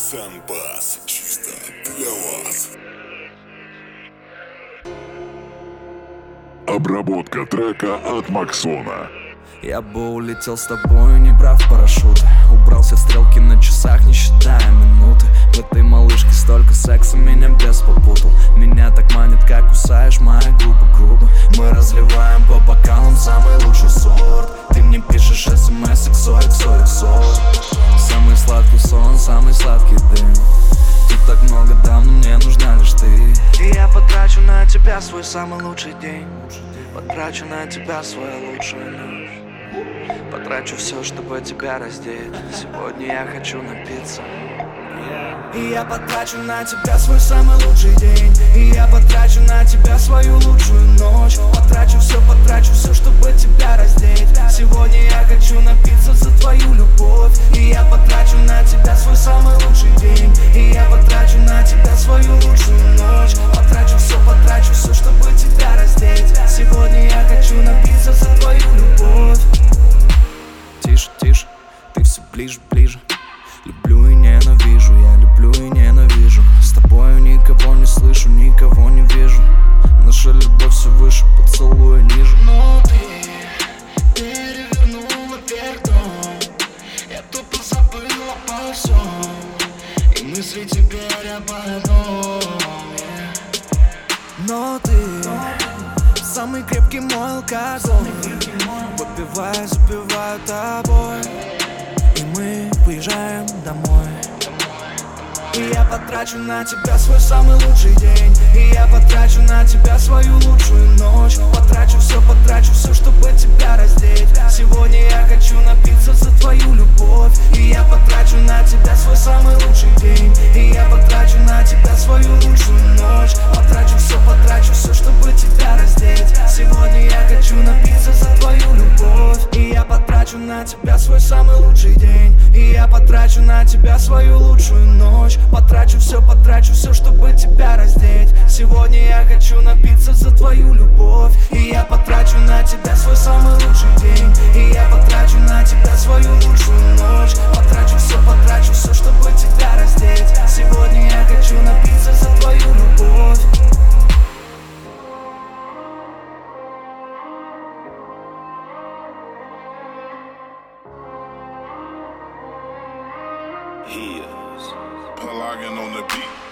Сан-Бас, чисто для вас. Обработка трека от Максона. Я бы улетел с тобою, не брав парашюта. Убрался стрелки на часах, не считая минуты. В этой малышке столько секса, меня бес попутал. Меня так манит, как кусаешь мои губы грубо. Мы разливаем по бокалам самый лучший сорт. Ты мне пишешь смс XOXOXO. Самый сладкий сон, самый сладкий дым. Тут так много дам, но мне нужна лишь ты. И я потрачу на тебя свой самый лучший день. Потрачу на тебя свою лучшую ночь. Потрачу все, чтобы тебя раздеть. Сегодня я хочу напиться. И я потрачу на тебя свой самый лучший день. И я потрачу на тебя свою лучшую ночь. Потрачу все, чтобы тебя раздеть. Сегодня я хочу напиться за твою любовь. И я потрачу на тебя свой самый лучший день. И я потрачу на тебя свою лучшую ночь. Потрачу все, чтобы тебя раздеть. Сегодня я хочу напиться за твою любовь. Тише, тише, ты все ближе, ближе. Люблю и ненавижу, я люблю и ненавижу. С тобою никого не слышу, никого не вижу. Наша любовь все выше, поцелуя ниже. Но ты перевернула вверх дом. Я тупо забыла обо всем. И мысли теперь об одном. Но ты самый крепкий мой алкоголь. Выпиваю, запиваю тобой. И мы выезжаем домой. И я потрачу на тебя свой самый лучший день. И я потрачу на тебя свою лучшую ночь. Потрачу все, чтобы тебя раздеть. Сегодня я хочу напиться за твою любовь. И я потрачу на тебя свой самый лучший день. И я потрачу на тебя свою лучшую ночь. Потрачу все, чтобы тебя раздеть. Сегодня я хочу напиться за твою любовь. И я потрачу на тебя свой самый лучший день. И я потрачу на тебя свою лучшую ночь. Потрачу все, чтобы тебя раздеть. Сегодня я хочу напиться за твою любовь. И я потрачу на тебя свой самый лучший день. И я потрачу на тебя свою лучшую ночь. Потрачу все, чтобы тебя раздеть. Сегодня я хочу напиться за твою любовь. Here's Pelagian on the beat.